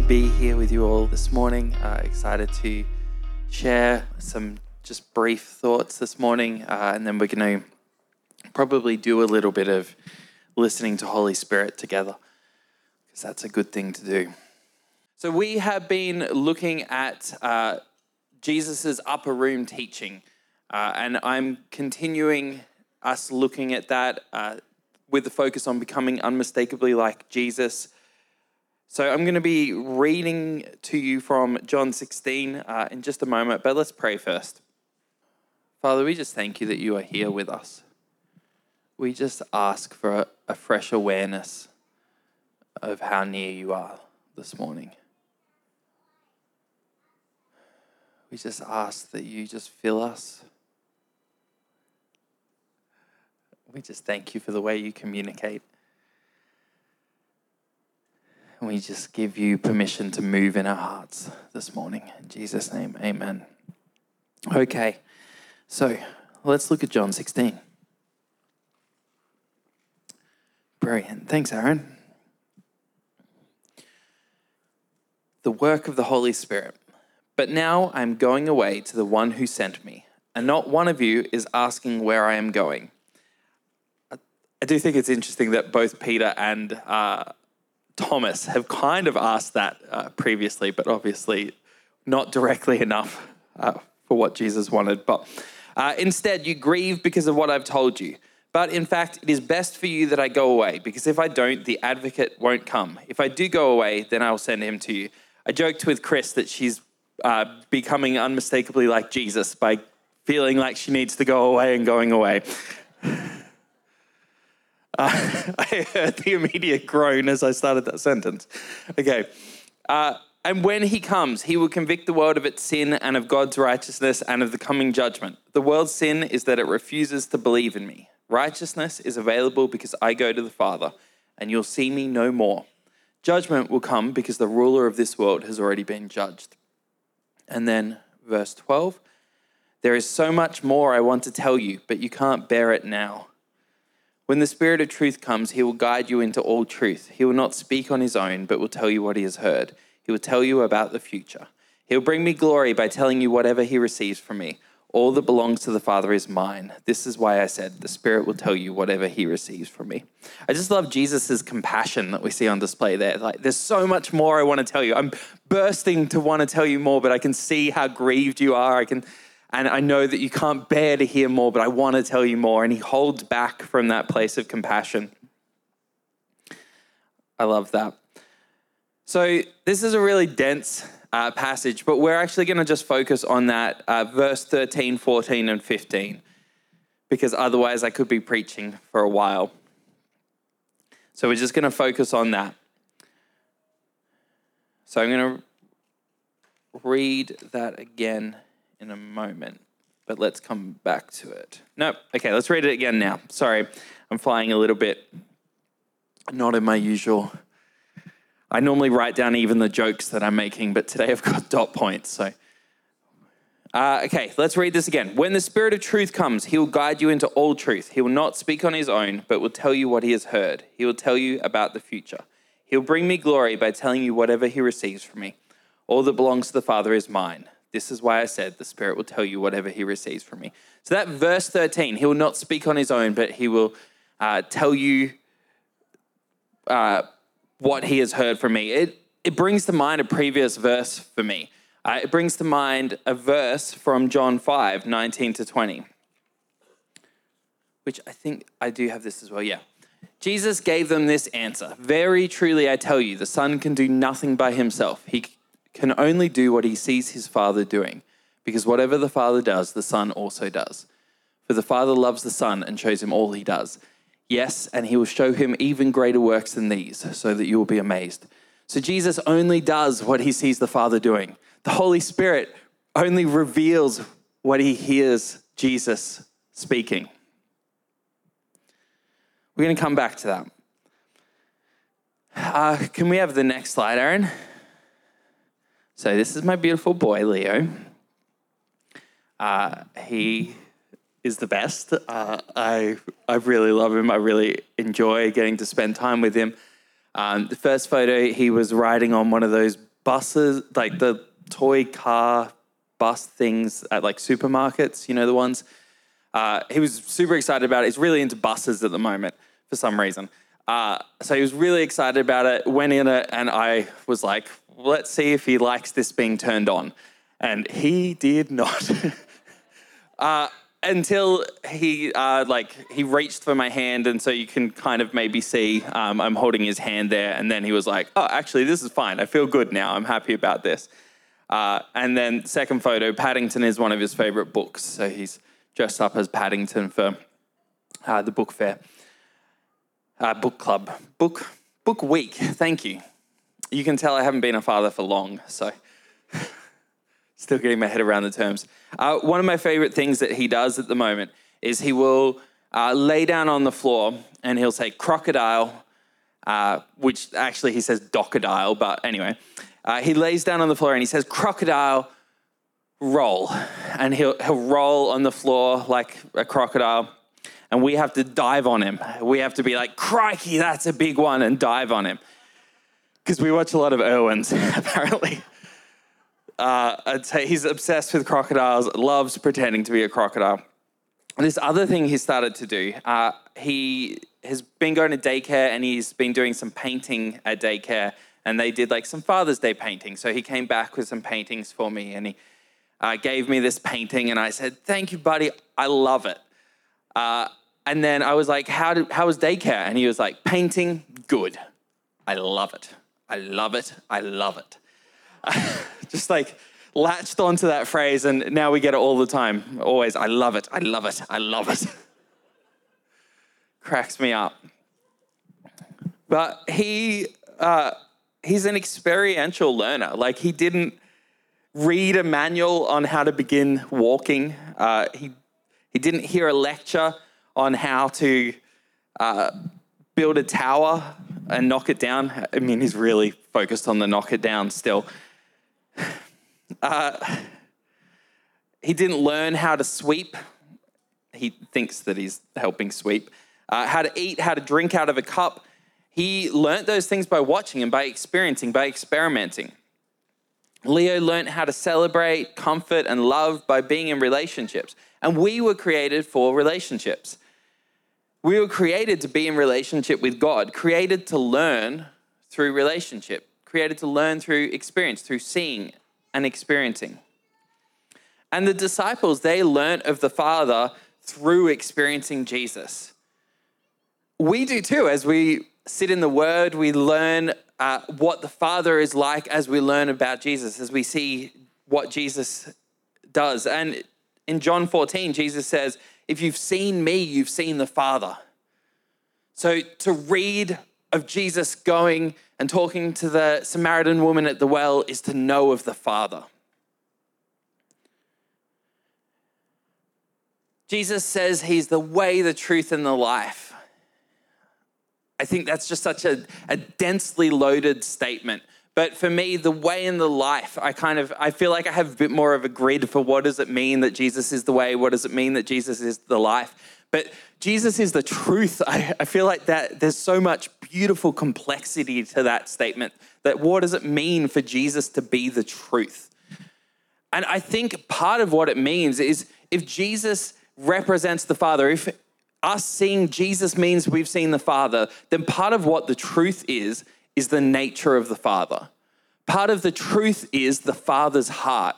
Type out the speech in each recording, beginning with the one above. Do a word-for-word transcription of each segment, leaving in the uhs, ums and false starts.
be here with you all this morning. Uh, excited to share some just brief thoughts this morning, uh, and then we're going to probably do a little bit of listening to Holy Spirit together, because that's a good thing to do. So we have been looking at uh, Jesus's upper room teaching, uh, and I'm continuing us looking at that uh, with the focus on becoming unmistakably like Jesus. So I'm going to be reading to you from John sixteen uh, in just a moment, but let's pray first. Father, we just thank you that you are here with us. We just ask for a, a fresh awareness of how near you are this morning. We just ask that you just fill us. We just thank you for the way you communicate. And we just give you permission to move in our hearts this morning. In Jesus' name, amen. Okay, so let's look at John sixteen. Brilliant. Thanks, Aaron. The work of the Holy Spirit. But now I'm going away to the one who sent me, and not one of you is asking where I am going. I do think it's interesting that both Peter and uh, Thomas have kind of asked that uh, previously, but obviously not directly enough uh, for what Jesus wanted. But uh, instead, you grieve because of what I've told you. But in fact, it is best for you that I go away, because if I don't, the advocate won't come. If I do go away, then I'll send him to you. I joked with Chris that she's uh, becoming unmistakably like Jesus by feeling like she needs to go away and going away. Uh, I heard the immediate groan as I started that sentence. Okay. Uh, and when he comes, he will convict the world of its sin and of God's righteousness and of the coming judgment. The world's sin is that it refuses to believe in me. Righteousness is available because I go to the Father, and you'll see me no more. Judgment will come because the ruler of this world has already been judged. And then verse twelve, there is so much more I want to tell you, but you can't bear it now. When the Spirit of truth comes, he will guide you into all truth. He will not speak on his own, but will tell you what he has heard. He will tell you about the future. He will bring me glory by telling you whatever he receives from me. All that belongs to the Father is mine. This is why I said the Spirit will tell you whatever he receives from me. I just love Jesus' compassion that we see on display there. Like, there's so much more I want to tell you. I'm bursting to want to tell you more, but I can see how grieved you are. I can... And I know that you can't bear to hear more, but I want to tell you more. And he holds back from that place of compassion. I love that. So this is a really dense uh, passage, but we're actually going to just focus on that uh, verse thirteen, fourteen, and fifteen, because otherwise I could be preaching for a while. So we're just going to focus on that. So I'm going to read that again in a moment, but let's come back to it. Nope. Okay, let's read it again now. Sorry, I'm flying a little bit, not in my usual. I normally write down even the jokes that I'm making, but today I've got dot points. So, uh, okay, let's read this again. When the Spirit of truth comes, he will guide you into all truth. He will not speak on his own, but will tell you what he has heard. He will tell you about the future. He will bring me glory by telling you whatever he receives from me. All that belongs to the Father is mine. This is why I said the Spirit will tell you whatever he receives from me. So that verse thirteen, he will not speak on his own, but he will uh, tell you uh, what he has heard from me. It, it brings to mind a previous verse for me. Uh, it brings to mind a verse from John five, nineteen to twenty, which I think I do have this as well, yeah. Jesus gave them this answer. Very truly I tell you, the Son can do nothing by himself. He can only do what he sees his Father doing, because whatever the Father does, the Son also does. For the Father loves the Son and shows him all he does. Yes, and he will show him even greater works than these, so that you will be amazed. So Jesus only does what he sees the Father doing. The Holy Spirit only reveals what he hears Jesus speaking. We're going to come back to that. Uh, can we have the next slide, Aaron? So this is my beautiful boy, Leo. Uh, he is the best. Uh, I I really love him. I really enjoy getting to spend time with him. Um, the first photo, he was riding on one of those buses, like the toy car bus things at like supermarkets, you know, the ones. Uh, he was super excited about it. He's really into buses at the moment for some reason. Uh, so he was really excited about it, went in it, and I was like, let's see if he likes this being turned on. And he did not. uh, until he uh, like he reached for my hand, and so you can kind of maybe see um, I'm holding his hand there, and then he was like, oh, actually, this is fine. I feel good now. I'm happy about this. Uh, and then second photo, Paddington is one of his favorite books. So he's dressed up as Paddington for uh, the book fair. Uh, book club. Book book week. Thank you. You can tell I haven't been a father for long, so still getting my head around the terms. Uh, one of my favorite things that he does at the moment is he will uh, lay down on the floor and he'll say crocodile, uh, which actually he says docodile, but anyway. Uh, he lays down on the floor and he says crocodile, roll. And he'll, he'll roll on the floor like a crocodile. And we have to dive on him. We have to be like, crikey, that's a big one, and dive on him. Because we watch a lot of Irwins, apparently. Uh, I'd say he's obsessed with crocodiles, loves pretending to be a crocodile. And this other thing he started to do, uh, he has been going to daycare and he's been doing some painting at daycare. And they did like some Father's Day painting. So he came back with some paintings for me and he uh, gave me this painting. And I said, thank you, buddy. I love it. Uh, and then I was like, how did, how was daycare? And he was like, painting, good. I love it. I love it. I love it. Just like latched onto that phrase, and now we get it all the time. Always, I love it. I love it. I love it. Cracks me up. But he uh, he's an experiential learner. Like he didn't read a manual on how to begin walking. Uh, he He didn't hear a lecture on how to uh, build a tower and knock it down. I mean, he's really focused on the knock it down still. Uh, he didn't learn how to sweep. He thinks that he's helping sweep. Uh, how to eat, how to drink out of a cup. He learned those things by watching and by experiencing, by experimenting. Leo learned how to celebrate, comfort, and love by being in relationships. And we were created for relationships. We were created to be in relationship with God, created to learn through relationship, created to learn through experience, through seeing and experiencing. And the disciples, they learned of the Father through experiencing Jesus. We do too. As we sit in the Word, we learn uh, what the Father is like as we learn about Jesus, as we see what Jesus does. And in John fourteen, Jesus says, if you've seen me, you've seen the Father. So to read of Jesus going and talking to the Samaritan woman at the well is to know of the Father. Jesus says he's the way, the truth, and the life. I think that's just such a, a densely loaded statement. But for me, the way and the life, I kind of, I feel like I have a bit more of a grid for what does it mean that Jesus is the way? What does it mean that Jesus is the life? But Jesus is the truth. I, I feel like that there's so much beautiful complexity to that statement. That what does it mean for Jesus to be the truth? And I think part of what it means is if Jesus represents the Father, if us seeing Jesus means we've seen the Father, then part of what the truth is, is the nature of the Father. Part of the truth is the Father's heart.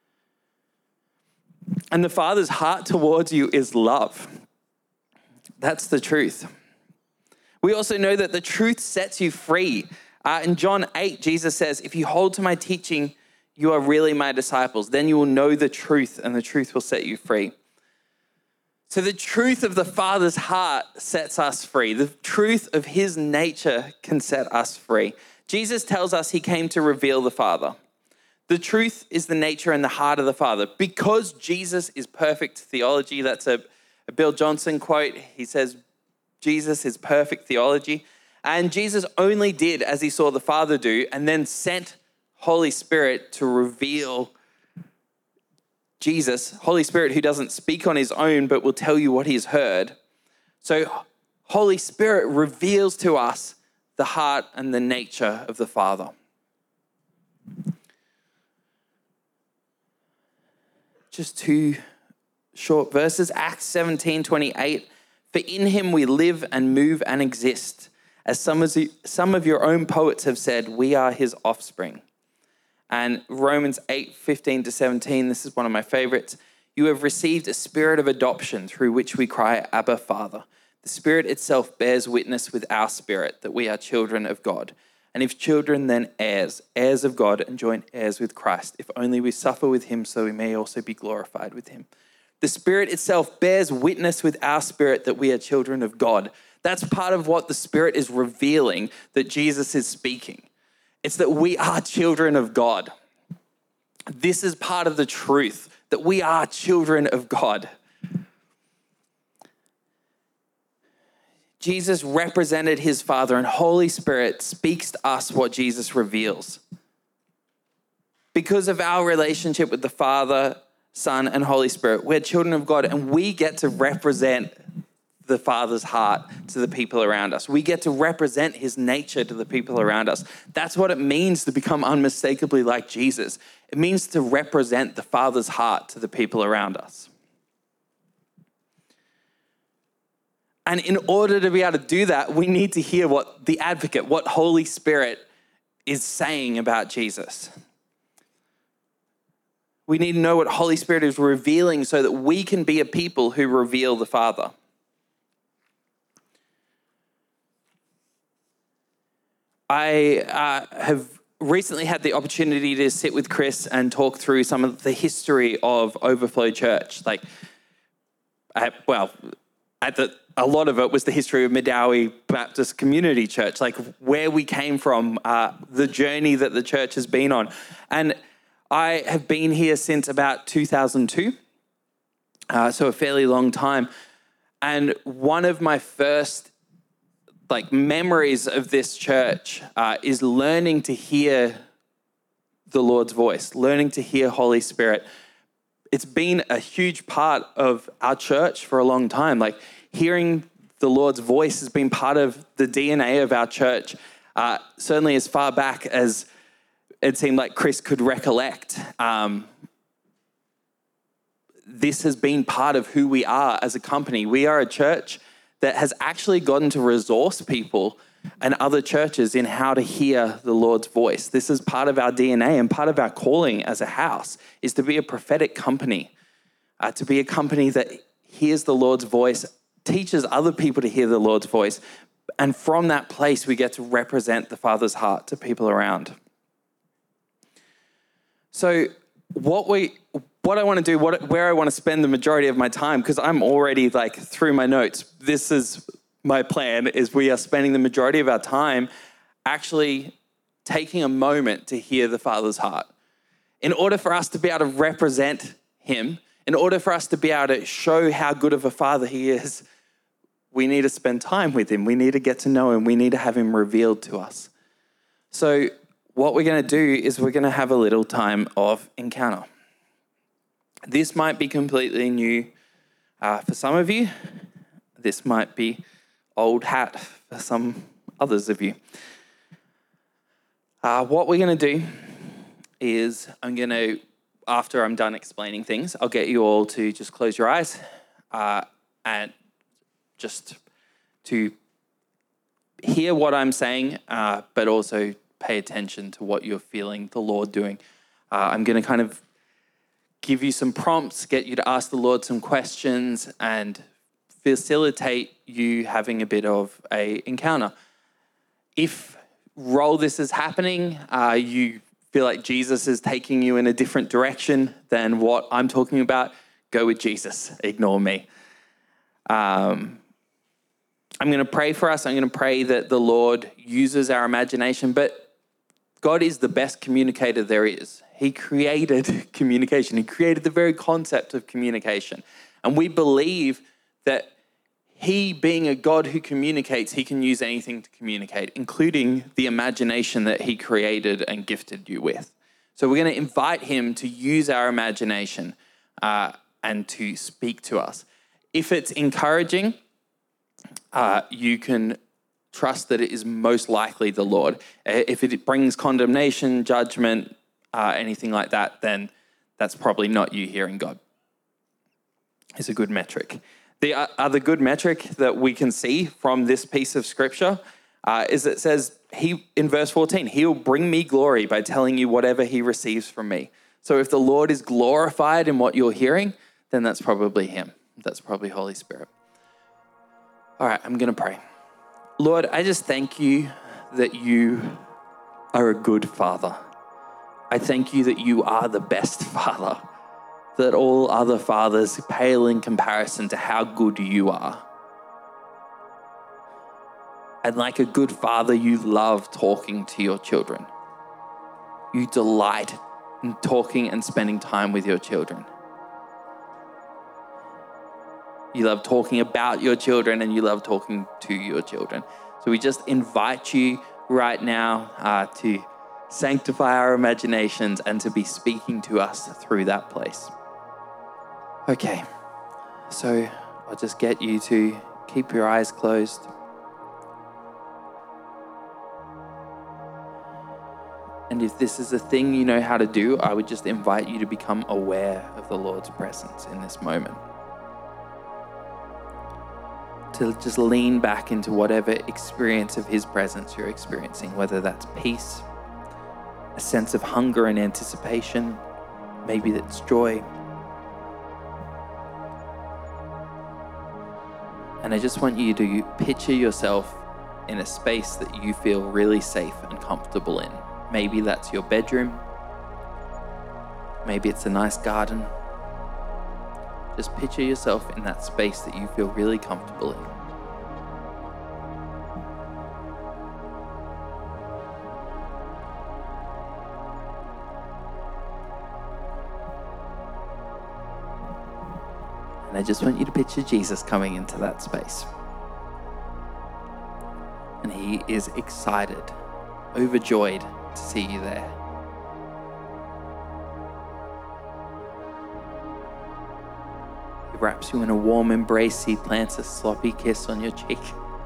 And the Father's heart towards you is love. That's the truth. We also know that the truth sets you free. Uh, in John eight, Jesus says, if you hold to my teaching, you are really my disciples. Then you will know the truth, and the truth will set you free. So the truth of the Father's heart sets us free. The truth of his nature can set us free. Jesus tells us he came to reveal the Father. The truth is the nature and the heart of the Father. Because Jesus is perfect theology, that's a, a Bill Johnson quote. He says, Jesus is perfect theology. And Jesus only did as he saw the Father do, and then sent Holy Spirit to reveal Jesus, Holy Spirit, who doesn't speak on his own, but will tell you what he's heard. So Holy Spirit reveals to us the heart and the nature of the Father. just two short verses. Acts seventeen twenty-eight. For in him we live and move and exist. As some of, the, some of your own poets have said, we are his offspring. And Romans eight fifteen to seventeen, this is one of my favorites. You have received a spirit of adoption through which we cry, Abba, Father. The Spirit itself bears witness with our spirit that we are children of God. And if children, then heirs, heirs of God and joint heirs with Christ, if only we suffer with him so we may also be glorified with him. The Spirit itself bears witness with our spirit that we are children of God. That's part of what the Spirit is revealing that Jesus is speaking. It's that we are children of God. This is part of the truth, that we are children of God. Jesus represented his Father, and Holy Spirit speaks to us what Jesus reveals. Because of our relationship with the Father, Son, and Holy Spirit, we're children of God, and we get to represent the Father's heart to the people around us. We get to represent his nature to the people around us. That's what it means to become unmistakably like Jesus. It means to represent the Father's heart to the people around us. And in order to be able to do that, we need to hear what the advocate, what Holy Spirit is saying about Jesus. We need to know what Holy Spirit is revealing so that we can be a people who reveal the Father. I uh, have recently had the opportunity to sit with Chris and talk through some of the history of Overflow Church. Like, I, well, at the a lot of it was the history of Medowie Baptist Community Church, like where we came from, uh, the journey that the church has been on. And I have been here since about two thousand two, uh, so a fairly long time. And one of my first like memories of this church uh, is learning to hear the Lord's voice, learning to hear Holy Spirit. It's been a huge part of our church for a long time. Like, hearing the Lord's voice has been part of the D N A of our church, uh, certainly as far back as it seemed like Chris could recollect. Um, this has been part of who we are as a company. We are a church that has actually gotten to resource people and other churches in how to hear the Lord's voice. This is part of our D N A and part of our calling as a house is to be a prophetic company, uh, to be a company that hears the Lord's voice, teaches other people to hear the Lord's voice, and from that place we get to represent the Father's heart to people around. So what we, what I want to do, what, where I want to spend the majority of my time, because I'm already like through my notes, this is my plan, is we are spending the majority of our time actually taking a moment to hear the Father's heart. In order for us to be able to represent him, in order for us to be able to show how good of a Father he is, we need to spend time with him. We need to get to know him. We need to have him revealed to us. So what we're going to do is we're going to have a little time of encounter. This might be completely new uh, for some of you. This might be old hat for some others of you. Uh, what we're going to do is I'm going to, after I'm done explaining things, I'll get you all to just close your eyes uh, and just to hear what I'm saying, uh, but also pay attention to what you're feeling the Lord doing. Uh, I'm going to kind of give you some prompts, get you to ask the Lord some questions, and facilitate you having a bit of a encounter. If while this is happening, uh, you feel like Jesus is taking you in a different direction than what I'm talking about, go with Jesus. Ignore me. Um, I'm going to pray for us. I'm going to pray that the Lord uses our imagination, but God is the best communicator there is. He created communication. He created the very concept of communication. And we believe that he, being a God who communicates, he can use anything to communicate, including the imagination that he created and gifted you with. So we're going to invite him to use our imagination uh, and to speak to us. If it's encouraging, uh, you can trust that it is most likely the Lord. If it brings condemnation, judgment, uh, anything like that, then that's probably not you hearing God. is a good metric. The other good metric that we can see from this piece of scripture uh, is it says, he in verse fourteen, he'll bring me glory by telling you whatever he receives from me. So if the Lord is glorified in what you're hearing, then that's probably him. That's probably Holy Spirit. All right, I'm going to pray. Lord, I just thank you that you are a good father. I thank you that you are the best father, that all other fathers pale in comparison to how good you are. And like a good father, you love talking to your children. You delight in talking and spending time with your children. You love talking about your children and you love talking to your children. So we just invite you right now uh, to sanctify our imaginations and to be speaking to us through that place. Okay, so I'll just get you to keep your eyes closed. And if this is a thing you know how to do, I would just invite you to become aware of the Lord's presence in this moment. To just lean back into whatever experience of his presence you're experiencing, whether that's peace, a sense of hunger and anticipation, maybe that's joy. And I just want you to picture yourself in a space that you feel really safe and comfortable in. Maybe that's your bedroom. Maybe it's a nice garden. Just picture yourself in that space that you feel really comfortable in. And I just want you to picture Jesus coming into that space. And he is excited, overjoyed to see you there. He wraps you in a warm embrace. He plants a sloppy kiss on your cheek.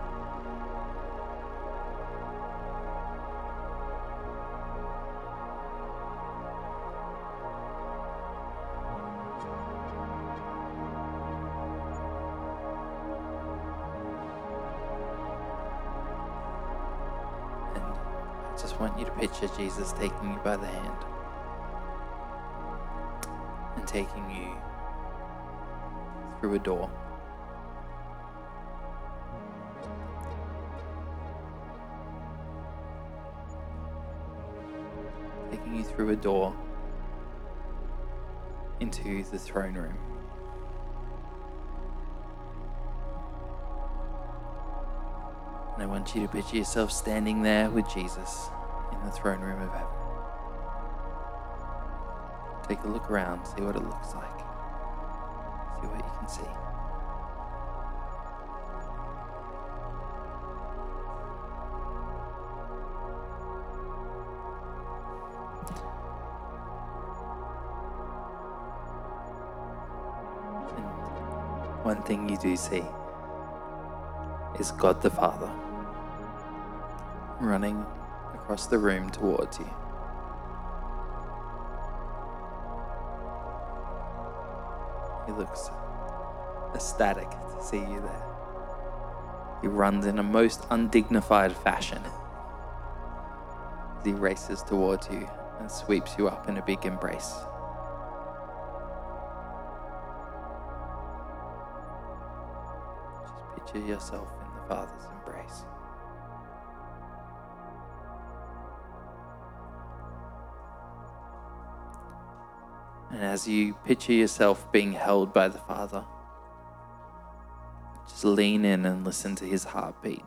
And I just want you to picture Jesus taking you by the hand and taking you through a door. Taking you through a door into the throne room. And I want you to picture yourself standing there with Jesus in the throne room of heaven. Take a look around, see what it looks like. See what you can see. And one thing you do see is God the Father running across the room towards you. He looks ecstatic to see you there. He runs in a most undignified fashion as he races towards you and sweeps you up in a big embrace. Just picture yourself in the Father's embrace. And as you picture yourself being held by the Father, just lean in and listen to his heartbeat.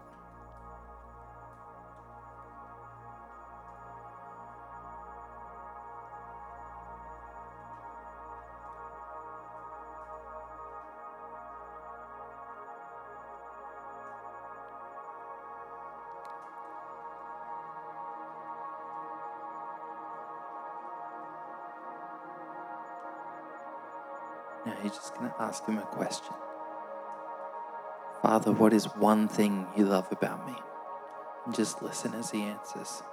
Now you're just going to ask him a question. Father, what is one thing you love about me? And just listen as he answers.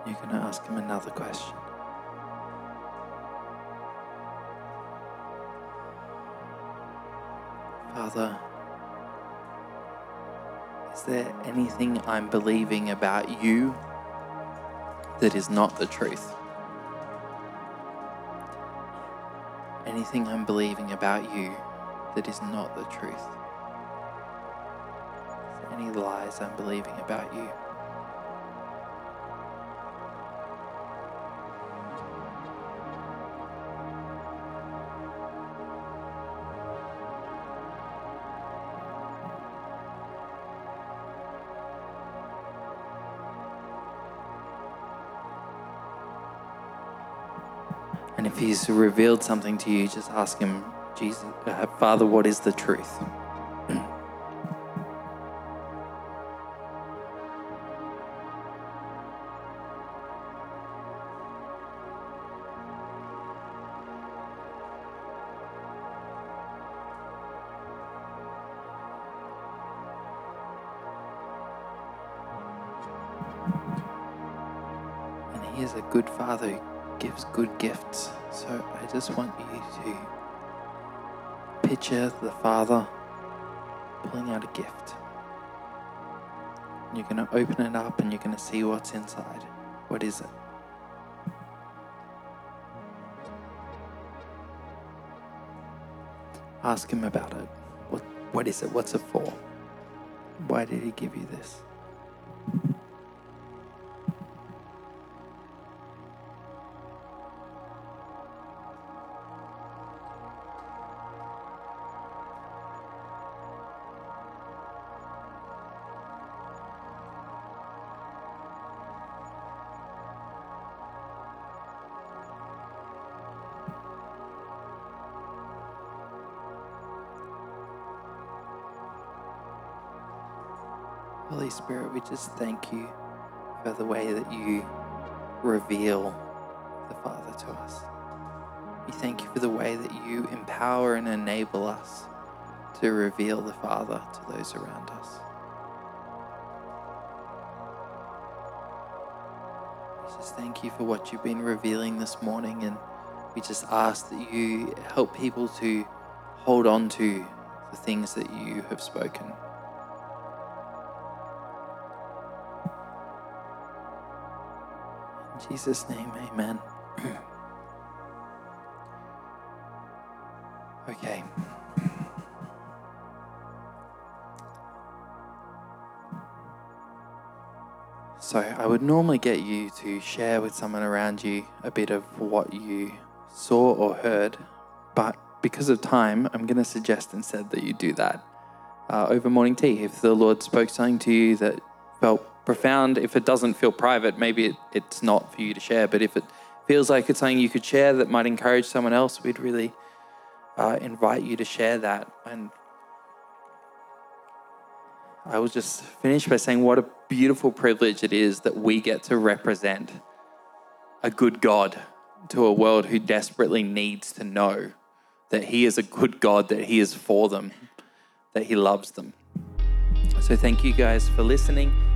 You're going to ask him another question. Father, is there anything I'm believing about you that is not the truth? Anything I'm believing about you that is not the truth? Is there any lies I'm believing about you? And if he's revealed something to you, just ask him, Jesus, uh, Father, what is the truth? And he is a good Father who gives good gifts. So I just want you to picture the Father pulling out a gift. You're going to open it up and you're going to see what's inside. What is it? Ask him about it. What, what is it? What's it for? Why did he give you this? Holy Spirit, we just thank you for the way that you reveal the Father to us. We thank you for the way that you empower and enable us to reveal the Father to those around us. We just thank you for what you've been revealing this morning, and we just ask that you help people to hold on to the things that you have spoken. In Jesus' name, amen. Okay. So I would normally get you to share with someone around you a bit of what you saw or heard, but because of time, I'm going to suggest instead that you do that uh, over morning tea. If the Lord spoke something to you that felt profound, if it doesn't feel private, maybe it, it's not for you to share, but if it feels like it's something you could share that might encourage someone else, we'd really uh, invite you to share that. And I will just finish by saying what a beautiful privilege it is that we get to represent a good God to a world who desperately needs to know that he is a good God, that he is for them, that he loves them. So thank you guys for listening.